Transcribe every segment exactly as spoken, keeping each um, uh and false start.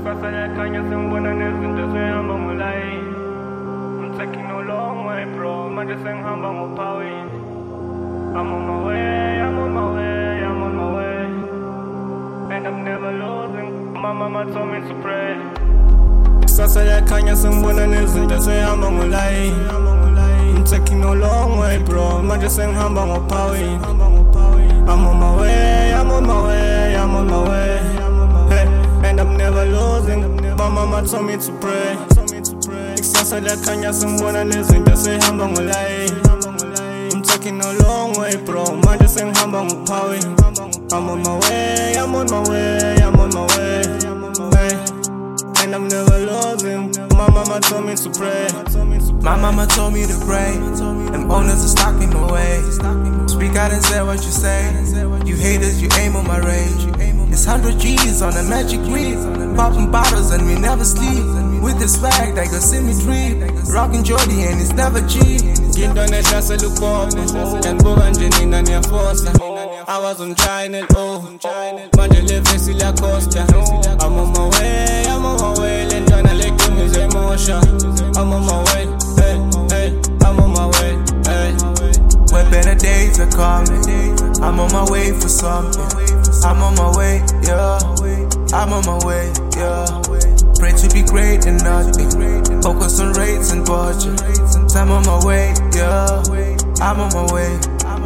Kanya singibona nezinto sehamba ngolay. I'm taking a long way, bro. Manje sengihamba ngophawini. I'm on my way, I'm on my way, I'm on my way. And I'm never losing. My mama told me to pray. Kusasa liyakhanya sengibona nezinto sehamba ngolay. I'm taking a long way, bro. Manje sengihamba ngophawini. I'm on my way, I'm on my way, I'm on my way. And I'm never losing. My mama told me to pray. Kusasa liyakhanya sengibona nezinto sehamba ngolay. I'm taking a long way, bro. Manje sengihamba ngophawini. I'm on my way, I'm on my way, I'm on my way. Hey. And I'm never losing. My mama told me to pray. My mama told me to pray. Them owners are stalking away. Speak out and say what you say. You haters, you aim on my rage. It's one hundred G's on a magic weed. Popping bottles and we never sleep. With this swag, they gon' see me dream. Rockin' Jordy and it's never cheap. Ngintwana ehlasela ukubona Ngibuka nje nina niyafosa I wasn't trying at all Manje le face liyacosta I'm on my way, I'm on my way Le ntwana legume izemosha I'm on my way, hey, hey I'm on my way, hey Where better days are coming I'm on my way for something I'm on my way, yeah I'm on my way, yeah Pray to be great and nothing Focus on rates and budget I'm on my way, yeah I'm on my way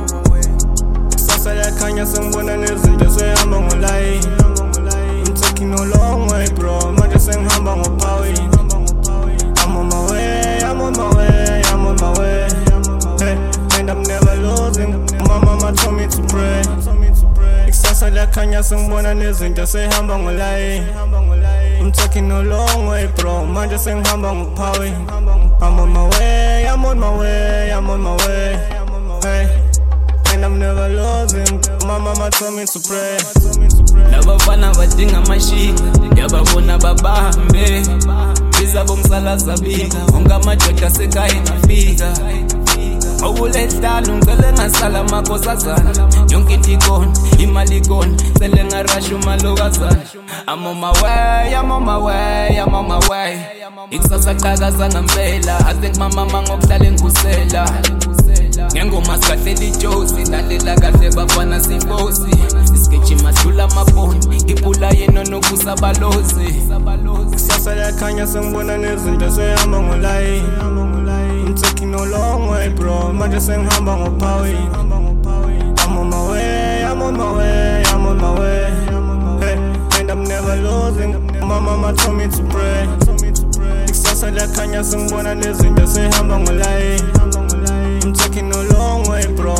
Kusasa liyakhanya sengibona nezinto sehamba ngolay. I'm taking a long way, bro. Manje sengihamba ngophawini. I'm on my way, I'm on my way, I'm on my way. Hey, and I'm never losing. My mama told me to pray. Kusasa liyakhanya sengibona nezinto sehamba ngolay. I'm taking a long way, bro. Manje sengihamba ngophawini. I'm on my way, I'm on my way, I'm on my way. Hey, and I'm never losing. My mama told me to pray. Labafana badinga amashika yababona babambe biza bomsala zabika onke amadoda sekhaya nafika awulehlala ngicela ngasala makhosazana yonke into ikona imali ikona cele ngarasha umalokazana I'm on my way, I'm on my way, I'm on my way ikusasa qhakaza ngempela I think my mama ngokuhlala engusela ngengoma sikahleli ijosi lalela kahle bafana sibosi isketchi madlula amaboni ngibula yena nokusa balozi Kusasa liyakhanya sengibona nezinto sehamba ngolay. I'm taking a long way, bro. Manje sengihamba ngophawini. I'm on my way, I'm on my way, I'm on my way. Hey, and I'm never losing. My mama told me to pray. Kusasa liyakhanya sengibona nezinto sehamba ngolay. I'm taking a long way, bro.